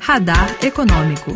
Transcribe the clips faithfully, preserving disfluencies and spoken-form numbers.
Radar Econômico.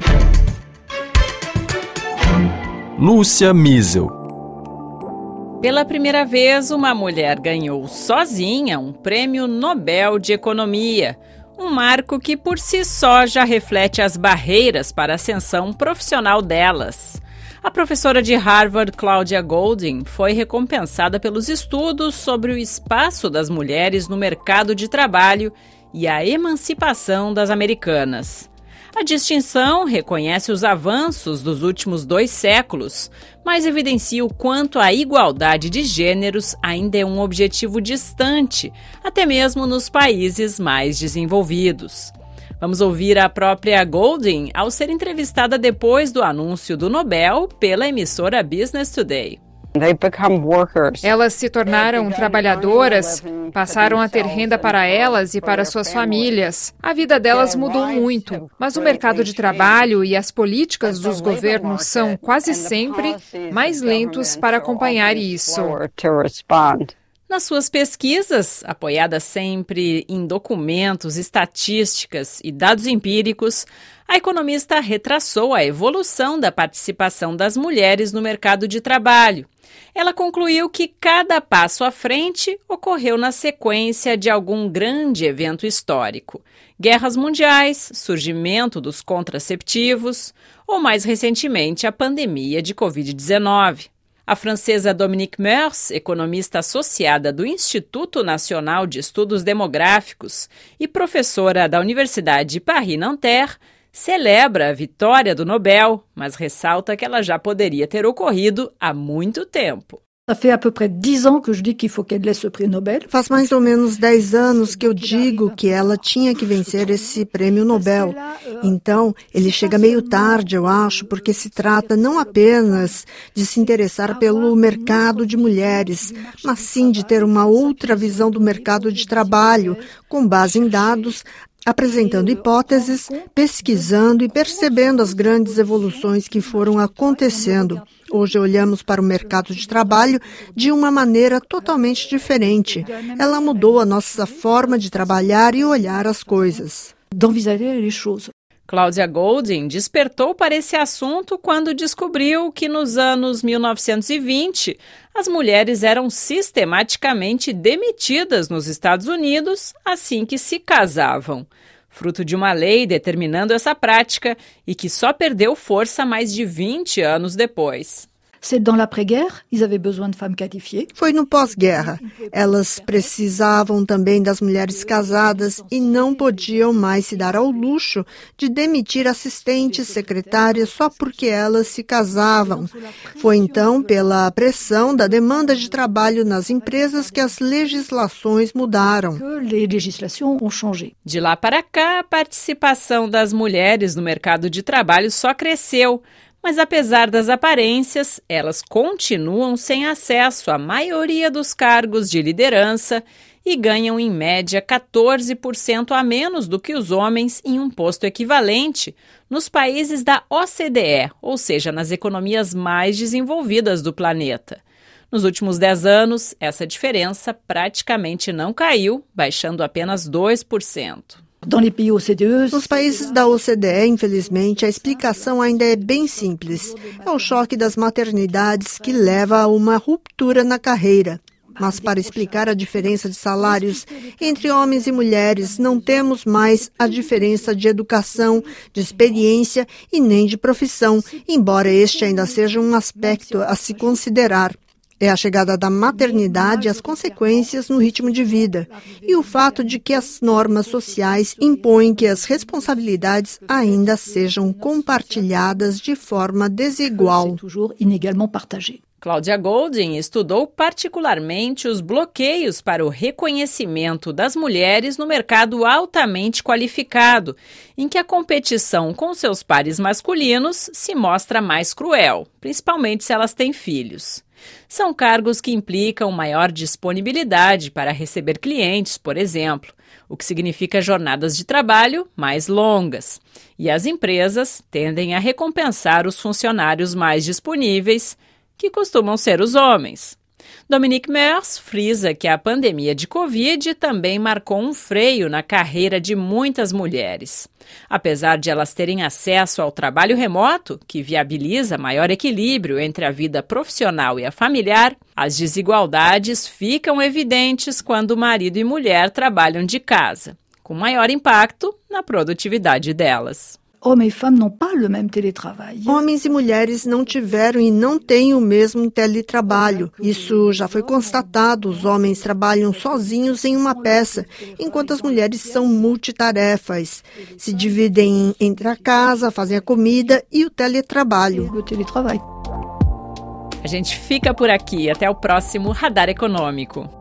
Lúcia Miesel. Pela primeira vez, uma mulher ganhou sozinha um prêmio Nobel de Economia, um marco que por si só já reflete as barreiras para a ascensão profissional delas. A professora de Harvard, Claudia Goldin, foi recompensada pelos estudos sobre o espaço das mulheres no mercado de trabalho e a emancipação das americanas. A distinção reconhece os avanços dos últimos dois séculos, mas evidencia o quanto a igualdade de gêneros ainda é um objetivo distante, até mesmo nos países mais desenvolvidos. Vamos ouvir a própria Goldin ao ser entrevistada depois do anúncio do Nobel pela emissora Business Today. Elas se tornaram trabalhadoras, passaram a ter renda para elas e para suas famílias. A vida delas mudou muito, mas o mercado de trabalho e as políticas dos governos são, quase sempre, mais lentos para acompanhar isso. Nas suas pesquisas, apoiadas sempre em documentos, estatísticas e dados empíricos, a economista retraçou a evolução da participação das mulheres no mercado de trabalho. Ela concluiu que cada passo à frente ocorreu na sequência de algum grande evento histórico. Guerras mundiais, surgimento dos contraceptivos ou, mais recentemente, a pandemia de covid dezenove. A francesa Dominique Meurs, economista associada do Instituto Nacional de Estudos Demográficos e professora da Universidade de Paris-Nanterre, celebra a vitória do Nobel, mas ressalta que ela já poderia ter ocorrido há muito tempo. Faz mais ou menos dez anos que eu digo que ela tinha que vencer esse prêmio Nobel. Então, ele chega meio tarde, eu acho, porque se trata não apenas de se interessar pelo mercado de mulheres, mas sim de ter uma outra visão do mercado de trabalho, com base em dados, apresentando hipóteses, pesquisando e percebendo as grandes evoluções que foram acontecendo. Hoje olhamos para o mercado de trabalho de uma maneira totalmente diferente. Ela mudou a nossa forma de trabalhar e olhar as coisas. Claudia Goldin despertou para esse assunto quando descobriu que nos anos mil novecentos e vinte as mulheres eram sistematicamente demitidas nos Estados Unidos assim que se casavam, fruto de uma lei determinando essa prática e que só perdeu força mais de vinte anos depois. Foi no pós-guerra. Elas precisavam também das mulheres casadas e não podiam mais se dar ao luxo de demitir assistentes, secretárias só porque elas se casavam. Foi então pela pressão da demanda de trabalho nas empresas que as legislações mudaram. De lá para cá, a participação das mulheres no mercado de trabalho só cresceu. Mas apesar das aparências, elas continuam sem acesso à maioria dos cargos de liderança e ganham em média quatorze por cento a menos do que os homens em um posto equivalente nos países da O C D E, ou seja, nas economias mais desenvolvidas do planeta. Nos últimos dez anos, essa diferença praticamente não caiu, baixando apenas dois por cento. Nos países da O C D E, infelizmente, a explicação ainda é bem simples. É o choque das maternidades que leva a uma ruptura na carreira. Mas para explicar a diferença de salários entre homens e mulheres, não temos mais a diferença de educação, de experiência e nem de profissão, embora este ainda seja um aspecto a se considerar. É a chegada da maternidade e as consequências no ritmo de vida, e o fato de que as normas sociais impõem que as responsabilidades ainda sejam compartilhadas de forma desigual. Claudia Goldin estudou particularmente os bloqueios para o reconhecimento das mulheres no mercado altamente qualificado, em que a competição com seus pares masculinos se mostra mais cruel, principalmente se elas têm filhos. São cargos que implicam maior disponibilidade para receber clientes, por exemplo, o que significa jornadas de trabalho mais longas. E as empresas tendem a recompensar os funcionários mais disponíveis, que costumam ser os homens. Dominique Meurs frisa que a pandemia de Covid também marcou um freio na carreira de muitas mulheres. Apesar de elas terem acesso ao trabalho remoto, que viabiliza maior equilíbrio entre a vida profissional e a familiar, as desigualdades ficam evidentes quando marido e mulher trabalham de casa, com maior impacto na produtividade delas. Homens e mulheres não tiveram e não têm o mesmo teletrabalho. Isso já foi constatado. Os homens trabalham sozinhos em uma peça, enquanto as mulheres são multitarefas. Se dividem entre a casa, fazem a comida e o teletrabalho. A gente fica por aqui. Até o próximo Radar Econômico.